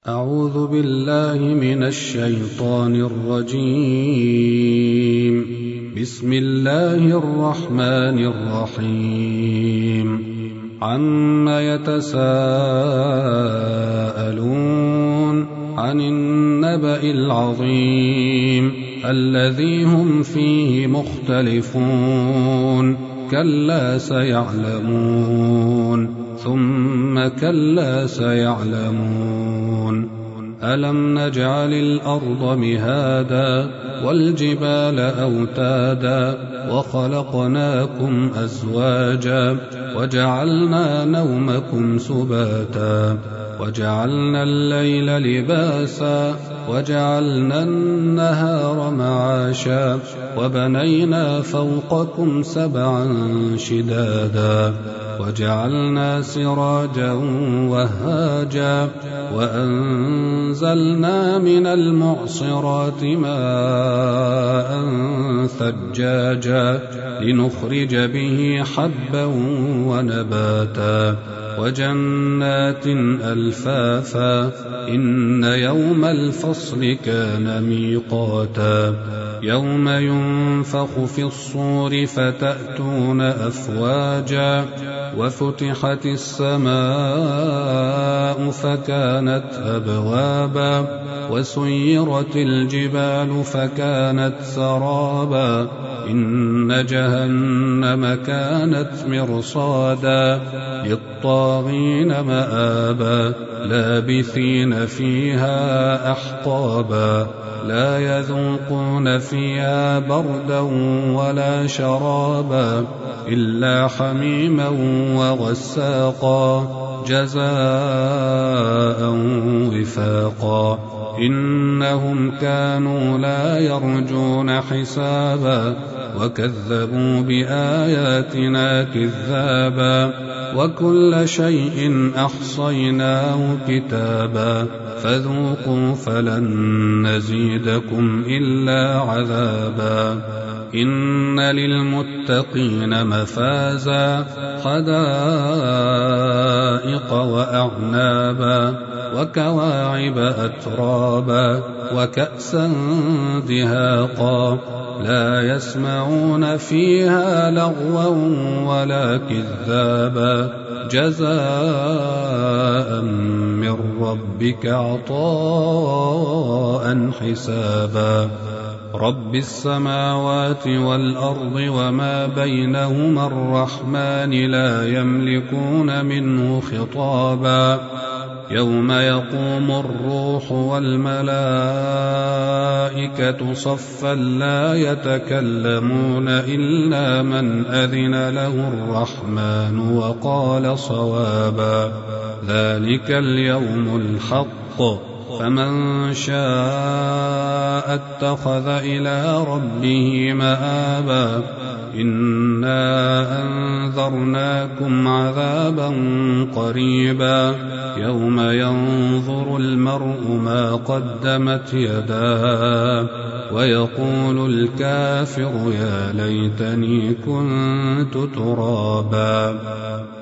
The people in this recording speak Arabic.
أعوذ بالله من الشيطان الرجيم. بسم الله الرحمن الرحيم. عما يتساءلون عن النبأ العظيم الذي هم فيه مختلفون كلا سيعلمون ثم كلا سيعلمون. ألم نجعل الأرض مهادا والجبال أوتادا وخلقناكم أزواجا وجعلنا نومكم سباتا وجعلنا الليل لباسا وجعلنا النهار معاشا وبنينا فوقكم سبعا شدادا وجعلنا سراجا وهاجا وأنزلنا من المعصرات ماء ثجاجا لنخرج به حبا ونباتا وجنات ألفافا إن يوم الفصل كان ميقاتا يوم ينفخ في الصور فتأتون أفواجا وفتحت السماء فكانت أبوابا وسيرت الجبال فكانت سرابا إن جهنم كانت مرصادا للطاغين مآبا لابثين فيها أحقابا لا يذوقون فيها بردا ولا شرابا إلا حميما وغساقا جزاء وفاقا إنهم كانوا لا يرجون حسابا وكذبوا بآياتنا كذابا وكل شيء أحصيناه كتابا فذوقوا فلن نزيدكم إلا عذابا إن للمتقين مفازا حدائق وأعنابا وكواعب أترابا وكأسا دهاقا لا يسمعون فيها لغوا ولا كذابا جزاء من ربك عطاء حسابا رب السماوات والأرض وما بينهما الرحمن لا يملكون منه خطابا يوم يقوم الروح والملائكة صفا لا يتكلمون إلا من أذن له الرحمن وقال صوابا ذلك اليوم الحق فمن شاء اتخذ إلى ربه مآبا إنا أنذرناكم عذابا قريبا يوم ينظر المرء ما قدمت يداه ويقول الكافر يا ليتني كنت ترابا